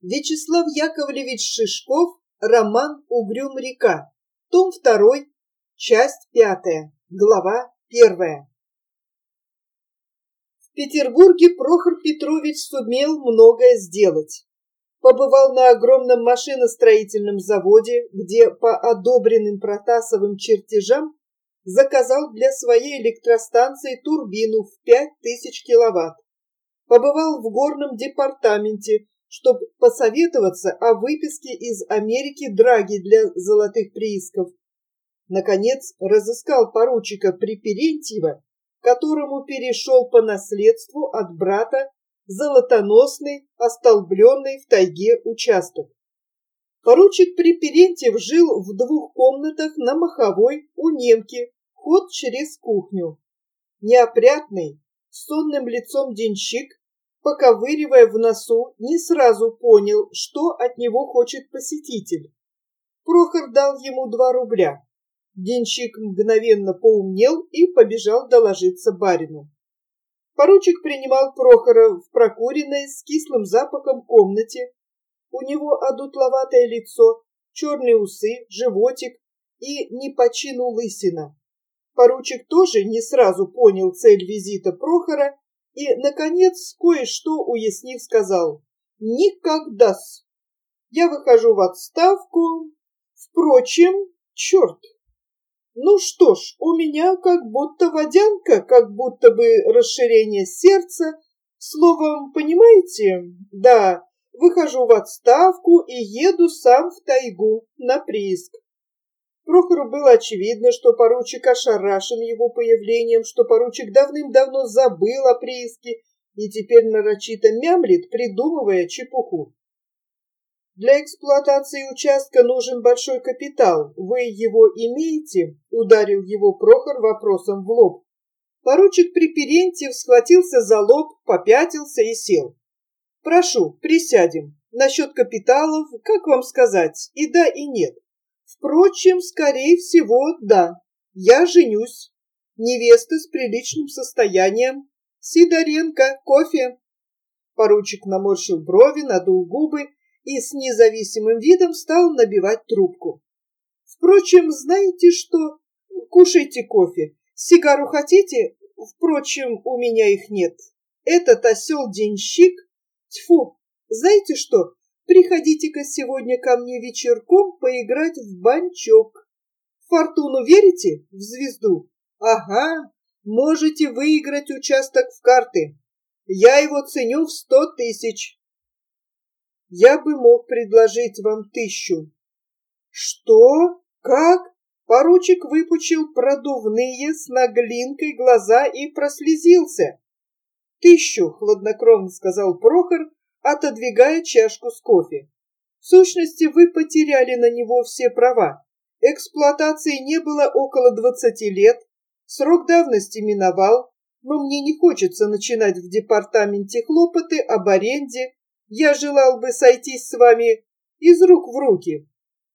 Вячеслав Яковлевич Шишков, роман «Угрюм-река», том 2, часть 5, глава 1. В Петербурге Прохор Петрович сумел многое сделать. Побывал на огромном машиностроительном заводе, где по одобренным Протасовым чертежам заказал для своей электростанции турбину в 5000 киловатт. Побывал в горном департаменте, чтобы посоветоваться о выписке из Америки драги для золотых приисков. Наконец, разыскал поручика Препирентьева, которому перешел по наследству от брата золотоносный, остолбленный в тайге участок. Поручик Препирентьев жил в 2 комнатах на Маховой у немки, ход через кухню. Неопрятный, с сонным лицом денщик, поковыривая в носу, не сразу понял, что от него хочет посетитель. Прохор дал ему 2 рубля. Денщик мгновенно поумнел и побежал доложиться барину. Поручик принимал Прохора в прокуренной с кислым запахом комнате. У него одутловатое лицо, черные усы, животик и не по чину лысина. Поручик тоже не сразу понял цель визита Прохора и, наконец, кое-что уяснив, сказал: «Никогда-с! Я выхожу в отставку. Впрочем, черт! Ну что ж, у меня как будто водянка, как будто бы расширение сердца. Словом, понимаете? Да, выхожу в отставку и еду сам в тайгу на прииск». Прохору было очевидно, что поручик ошарашен его появлением, что поручик давным-давно забыл о прииске и теперь нарочито мямлит, придумывая чепуху. «Для эксплуатации участка нужен большой капитал. Вы его имеете?» — ударил его Прохор вопросом в лоб. Поручик Препирентьев схватился за лоб, попятился и сел. «Прошу, присядем. Насчет капиталов, как вам сказать, и да, и нет. Впрочем, скорее всего, да. Я женюсь. Невеста с приличным состоянием. Сидоренко, кофе». Поручик наморщил брови, надул губы и с независимым видом стал набивать трубку. «Впрочем, знаете что? Кушайте кофе. Сигару хотите? Впрочем, у меня их нет. Этот осел-денщик... Тьфу! Знаете что? Приходите-ка сегодня ко мне вечерком поиграть в банчок. В фортуну верите? В звезду? Ага, можете выиграть участок в карты. Я его ценю в 100 000. Я бы мог предложить вам 1000. Что? Как? Поручик выпучил продувные с наглинкой глаза и прослезился. 1000, хладнокровно сказал Прохор, отодвигая чашку с кофе. В сущности, вы потеряли на него все права. Эксплуатации не было около 20 лет, срок давности миновал, но мне не хочется начинать в департаменте хлопоты об аренде. Я желал бы сойтись с вами из рук в руки.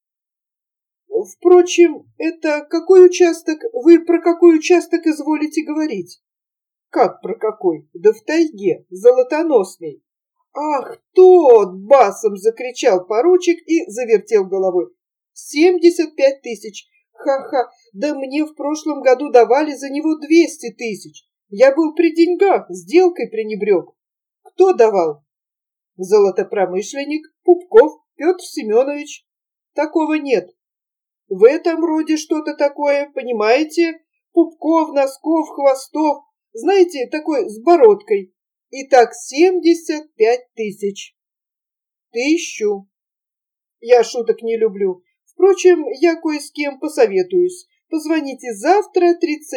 Впрочем, это какой участок? Вы про какой участок изволите говорить? Как про какой? Да в тайге, золотоносный. Ах, тот! Басом закричал поручик и завертел головой. 75 000. Ха-ха, да мне в прошлом году давали за него 200 000. Я был при деньгах, сделкой пренебрег. Кто давал? Золотопромышленник Пупков Петр Семенович. Такого нет. В этом роде что-то такое, понимаете? Пупков, Носков, Хвостов. Знаете, такой с бородкой. Итак, 75 000. 1000. Я шуток не люблю. Впрочем, я кое с кем посоветуюсь. Позвоните завтра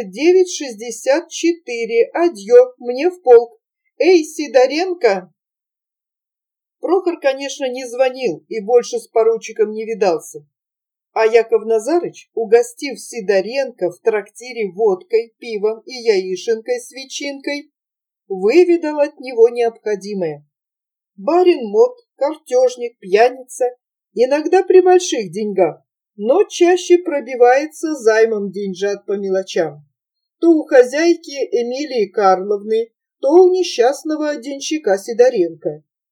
3964. Адьё, мне в полк. Эй, Сидоренко! Прохор, конечно, не звонил и больше с поручиком не видался. А Яков Назарыч, угостив Сидоренко в трактире водкой, пивом и яишенкой с ветчинкой, выведал от него необходимое. Барин мод, картежник, пьяница, иногда при больших деньгах, но чаще пробивается займом деньжат по мелочам. То у хозяйки Эмилии Карловны, то у несчастного денщика Сидоренко.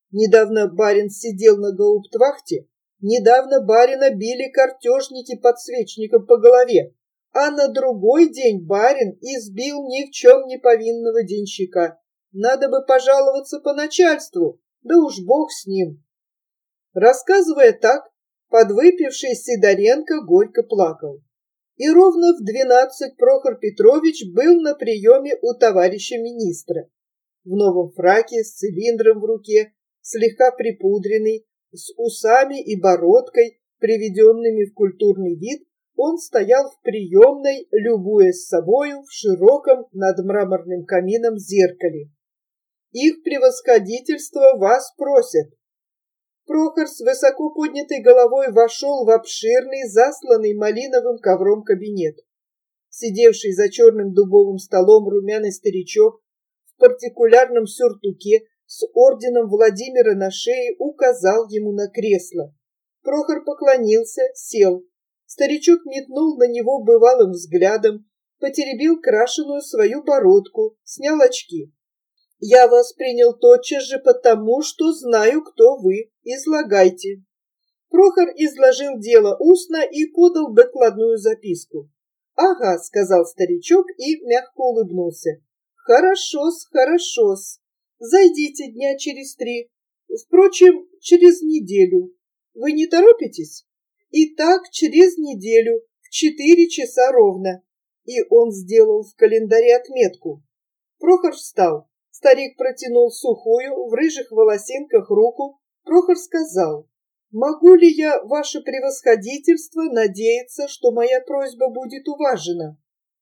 Недавно барин сидел на гауптвахте, недавно барина били картежники подсвечником по голове, а на другой день барин избил ни в чем не повинного денщика. Надо бы пожаловаться по начальству, да уж бог с ним. Рассказывая так, подвыпивший Сидоренко горько плакал. И ровно в 12 Прохор Петрович был на приеме у товарища министра. В новом фраке, с цилиндром в руке, слегка припудренный, с усами и бородкой, приведенными в культурный вид, он стоял в приемной, любуясь собою в широком над мраморным камином зеркале. «Их превосходительство вас просят». Прохор с высоко поднятой головой вошел в обширный, засланный малиновым ковром кабинет. Сидевший за черным дубовым столом румяный старичок в партикулярном сюртуке с орденом Владимира на шее указал ему на кресло. Прохор поклонился, сел. Старичок метнул на него бывалым взглядом, потеребил крашеную свою бородку, снял очки. «Я вас принял тотчас же потому, что знаю, кто вы. Излагайте». Прохор изложил дело устно и подал докладную записку. «Ага», — сказал старичок и мягко улыбнулся. «Хорошо-с, хорошо-с. Зайдите дня через 3. Впрочем, через неделю. Вы не торопитесь? Итак, через неделю, в 4 часа ровно». И он сделал в календаре отметку. Прохор встал. Старик протянул сухую, в рыжих волосинках руку. Прохор сказал: «Могу ли я, ваше превосходительство, надеяться, что моя просьба будет уважена?»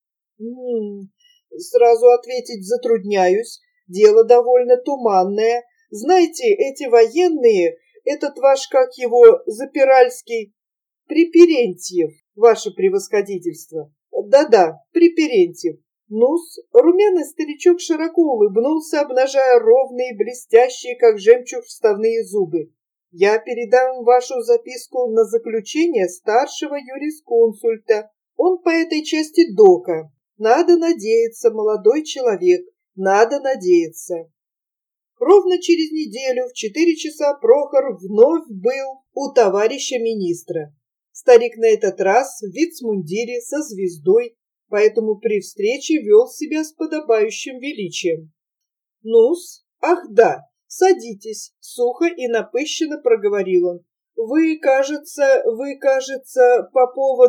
Сразу ответить затрудняюсь. Дело довольно туманное. Знаете, эти военные, этот ваш, как его, Запиральский, Приперентьев, ваше превосходительство. Да-да, Приперентьев. Ну-с, румяный старичок широко улыбнулся, обнажая ровные, блестящие, как жемчуг, вставные зубы. «Я передам вашу записку на заключение старшего юрисконсульта. Он по этой части дока. Надо надеяться, молодой человек, надо надеяться». Ровно через неделю в 4 часа Прохор вновь был у товарища министра. Старик на этот раз в вицмундире со звездой, поэтому при встрече вел себя с подобающим величием. «Ну-с, ах да, садитесь», — сухо и напыщенно проговорил он. Вы, кажется, по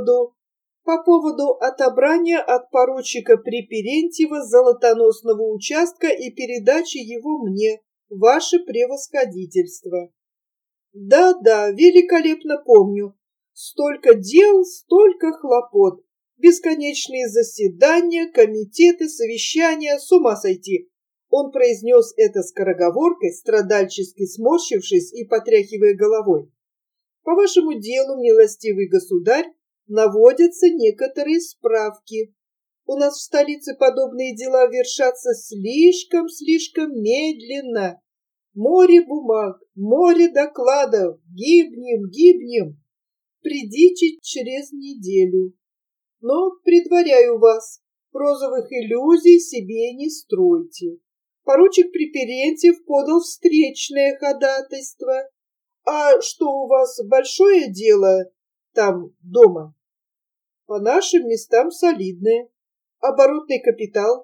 поводу отобрания от поручика Приперентьева золотоносного участка и передачи его мне, ваше превосходительство». «Да-да, великолепно помню. Столько дел, столько хлопот. Бесконечные заседания, комитеты, совещания, с ума сойти». Он произнес это скороговоркой, страдальчески сморщившись и потряхивая головой. «По вашему делу, милостивый государь, наводятся некоторые справки. У нас в столице подобные дела вершатся слишком медленно. Море бумаг, море докладов, гибнем. Придите через неделю. Но предваряю вас, розовых иллюзий себе не стройте. Поручик Приперентьев подал встречное ходатайство. А что у вас, большое дело там дома?» «По нашим местам солидное. Оборотный капитал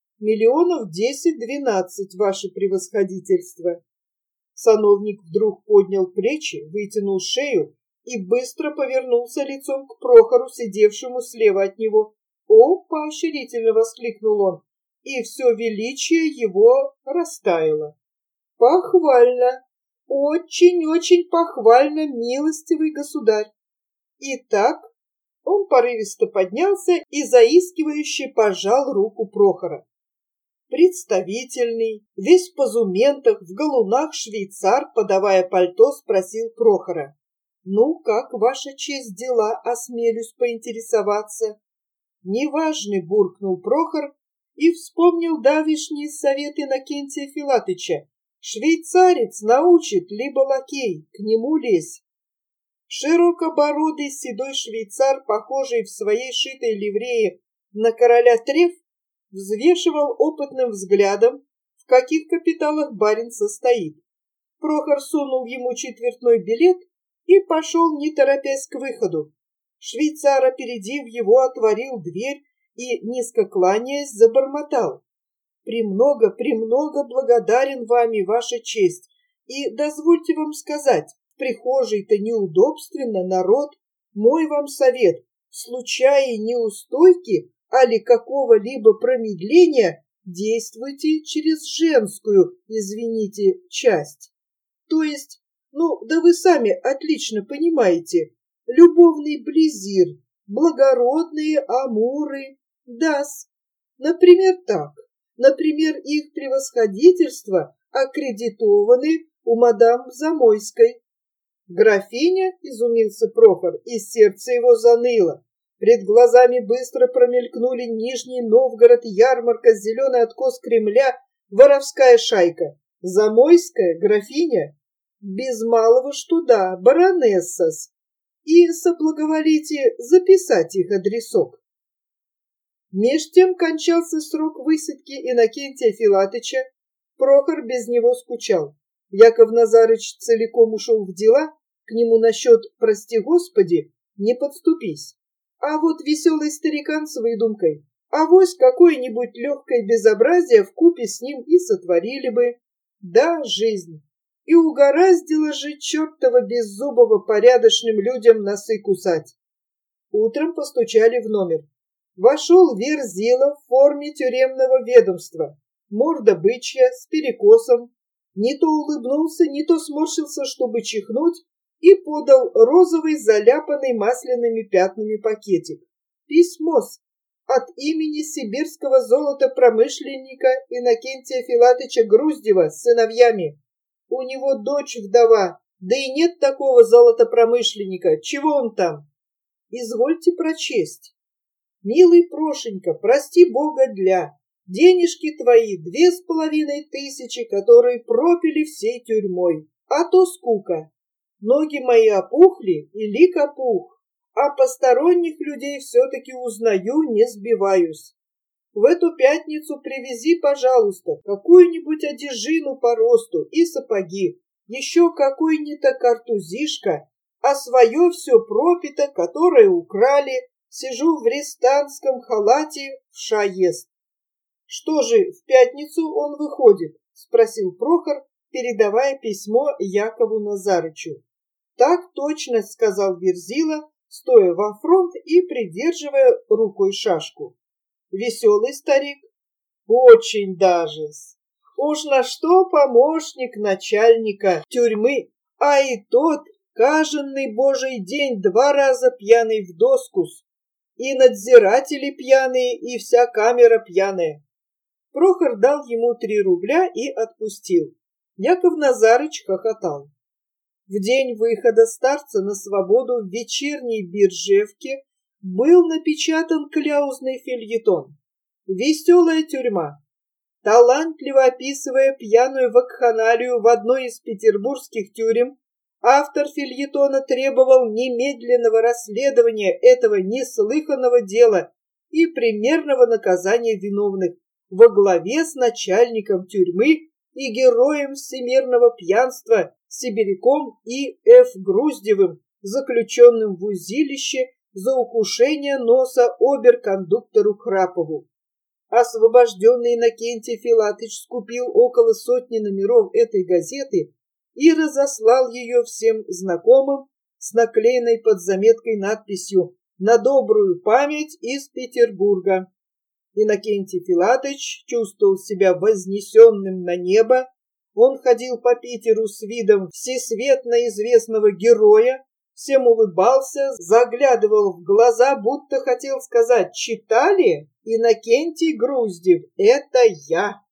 10-12, ваше превосходительство». Сановник вдруг поднял плечи, вытянул шею и быстро повернулся лицом к Прохору, сидевшему слева от него. «О!» — поощрительно воскликнул он, и все величие его растаяло. «Похвально! Очень похвально, милостивый государь!» Итак, он порывисто поднялся и заискивающе пожал руку Прохора. Представительный, весь в позументах, в галунах швейцар, подавая пальто, спросил Прохора: «Ну, как, ваша честь, дела, осмелюсь поинтересоваться?» «Неважный», — буркнул Прохор и вспомнил давишние советы Иннокентия Филатыча. «Швейцарец научит, либо лакей, к нему лезь». Широкобородый седой швейцар, похожий в своей шитой ливрее на короля треф, взвешивал опытным взглядом, в каких капиталах барин состоит. Прохор сунул ему четвертной билет и пошел, не торопясь, к выходу. Швейцар, опередив его, отворил дверь и, низко кланяясь, забормотал: «Премного благодарен вами, ваша честь, и дозвольте вам сказать, в прихожей-то неудобственно, народ, мой вам совет, в случае неустойки, али какого-либо промедления, действуйте через женскую, извините, часть. То есть, да вы сами отлично понимаете, любовный близир, благородные амуры, дас. Например, так. Например, их превосходительство аккредитованы у мадам Замойской». «Графиня?» — изумился Прохор, и сердце его заныло. Пред глазами быстро промелькнули Нижний Новгород, ярмарка, зеленый откос Кремля, воровская шайка. Замойская, графиня? Без малого что да, баронесса-с. И соблаговолите записать их адресок. Меж тем кончался срок высадки Иннокентия Филатыча. Прохор без него скучал. Яков Назарыч целиком ушел в дела, к нему насчет «прости Господи» не подступись. А вот веселый старикан с выдумкой, авось какое-нибудь легкое безобразие вкупе с ним и сотворили бы. Да, жизнь. И угораздило же чертова беззубого порядочным людям носы кусать. Утром постучали в номер. Вошел Верзила в форме тюремного ведомства, морда бычья, с перекосом. Не то улыбнулся, не то сморщился, чтобы чихнуть, и подал розовый, заляпанный масляными пятнами пакетик. Письмо-с от имени сибирского золотопромышленника Иннокентия Филатыча Груздева с сыновьями. У него дочь вдова, да и нет такого золотопромышленника. Чего он там? Извольте прочесть. Милый Прошенька, прости Бога денежки твои 2500, которые пропили всей тюрьмой, а то скука. Ноги мои опухли и лик опух, а посторонних людей все-таки узнаю, не сбиваюсь. В эту пятницу привези, пожалуйста, какую-нибудь одежину по росту и сапоги, еще какой-нибудь картузишка, а свое все пропито, которое украли, сижу в рестантском халате, вша ест. Что же, в пятницу он выходит? Спросил Прохор, передавая письмо Якову Назарычу. Так точно, сказал Верзила, стоя во фронт и придерживая рукой шашку. Веселый старик? Очень даже. Уж на что помощник начальника тюрьмы, а и тот каждый божий день 2 раза пьяный в доскус. И надзиратели пьяные, и вся камера пьяная. Прохор дал ему 3 рубля и отпустил. Яков Назарыч хохотал. В день выхода старца на свободу в вечерней Биржевке был напечатан кляузный фельетон «Веселая тюрьма». Талантливо описывая пьяную вакханалию в одной из петербургских тюрем, автор фельетона требовал немедленного расследования этого неслыханного дела и примерного наказания виновных во главе с начальником тюрьмы и героем всемирного пьянства сибиряком И.Ф. Груздевым, заключенным в узилище за укушение носа обер-кондуктору Храпову. Освобожденный Иннокентий Филатыч скупил около 100 номеров этой газеты и разослал ее всем знакомым с наклеенной под заметкой надписью «На добрую память из Петербурга». Иннокентий Филатыч чувствовал себя вознесенным на небо. Он ходил по Питеру с видом всесветно известного героя, всем улыбался, заглядывал в глаза, будто хотел сказать: «Читали? Иннокентий Груздев, это я!»